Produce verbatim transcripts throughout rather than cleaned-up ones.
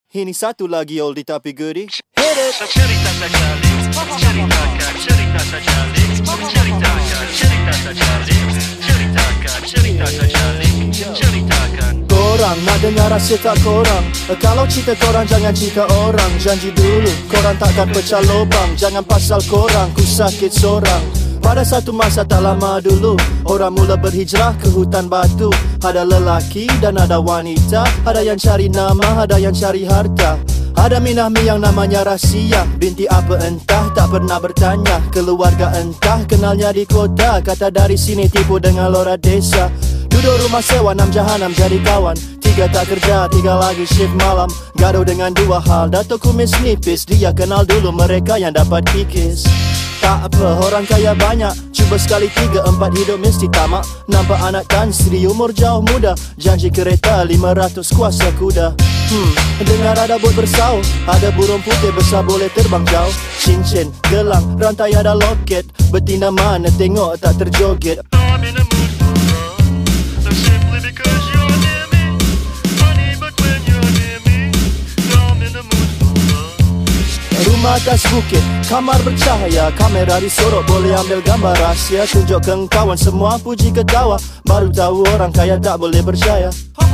Ini satu lagi oldie tapi goodie. Hit it! Cerita terjadi, ceritakan, cerita terjadi, ceritakan, cerita terjadi, ceritakan, cerita terjadi, ceritakan. Korang nak dengar rahsia tak korang? Kalau cerita korang jangan cerita orang. Janji dulu korang takkan pecah lubang. Jangan pasal korang ku sakit sorang. Pada satu masa tak lama dulu, orang mula berhijrah ke hutan batu. Ada lelaki dan ada wanita, ada yang cari nama, ada yang cari harta. Ada Minahmi yang namanya Rahsia, binti apa entah tak pernah bertanya. Keluarga entah kenalnya di kota, kata dari sini tipu dengan lora desa. Duduk rumah sewa, enam jahanam jadi kawan. Tiga tak kerja, tiga lagi shift malam. Gaduh dengan dua hal, Dato' kumis nipis. Dia kenal dulu mereka yang dapat kikis. Tak apa, orang kaya banyak. Cuba sekali tiga, empat hidup mesti tamak. Nampak anak Tan Sri umur jauh muda. Janji kereta lima ratus kuasa kuda. Hmm, dengar ada bot bersau. Ada burung putih besar boleh terbang jauh. Cincin, gelang, rantai ada loket. Betina mana tengok tak terjoget. I'm in a mood for love, simply because you're near me. Funny but when you're near me, I'm in a mood for love. Rumah atas bukit, kamar bercahaya. Kamera disorot, boleh ambil gambar rahsia. Tunjuk ke kawan, semua puji ketawa. Baru tahu orang kaya tak boleh percaya.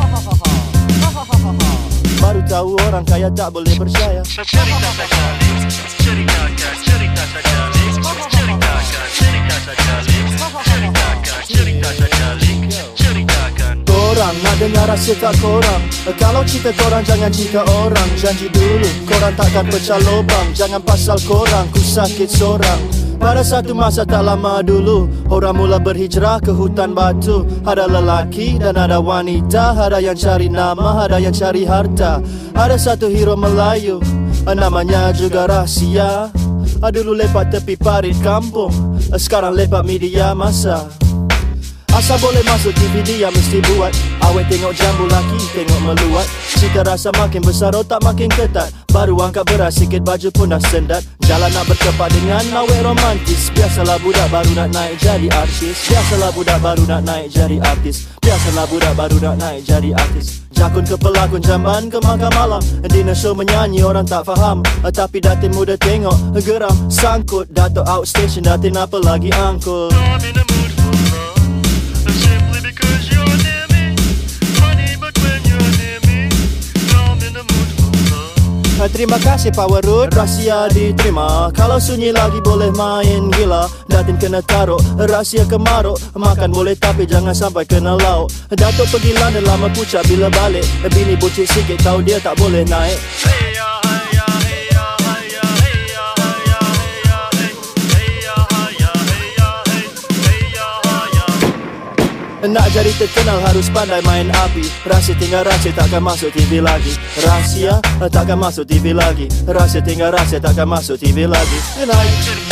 Baru tahu orang kaya tak boleh percaya. Cerita terjadi, ceritakan, cerita terjadi, ceritakan, cerita terjadi, ceritakan, cerita terjadi, ceritakan. Korang nak dengar rahsia tak korang? Kalau cerita korang jangan cerita orang. Janji dulu korang takkan pecah lubang. Jangan pasal korang ku sakit sorang. Pada satu masa tak lama dulu, orang mula berhijrah ke hutan batu. Ada lelaki dan ada wanita, ada yang cari nama, ada yang cari harta. Ada satu hero Melayu, namanya juga Rahsia. Dulu lepak tepi parit kampung, sekarang lepak media masa. Asal boleh masuk T V dia mesti buat. Awet tengok jambu laki, tengok meluat. Cita rasa makin besar, otak makin ketat. Baru angkat beras, sikit baju pun dah sendat. Jalan nak berkepak dengan awet romantis. Biasalah budak baru nak naik jadi artis. Biasalah budak baru nak naik jadi artis. Biasalah budak baru nak naik jadi artis. Jakun ke pelakon, jamban ke makan malam. Dinner show menyanyi orang tak faham. Tapi datin muda tengok, geram, sangkut. Dato' outstation, datin apa lagi angkut. I'm in a mood for love, simply because you're near me. Funny but when you're near me, I'm in a mood for love. Terima kasih Power Road, rahsia diterima. Kalau sunyi lagi boleh main gila. Datin kena taruh, rahsia kemaruk. Makan boleh tapi jangan sampai kena lauk. Dato' pergi London lama pucat bila balik. Bini bucik sikit tahu dia tak boleh naik. Hey ya, hey ya, hey ya, hey ya, hey ya, hey ya, hey ya, hey, hey ya, hey ya, hey ya, hey, hey ya, hey ya. Nak jadi terkenal harus pandai main api. Rahsia tinggal rahsia takkan masuk T V lagi. Rahsia takkan masuk T V lagi. Rahsia tinggal rahsia takkan masuk T V lagi. Good night.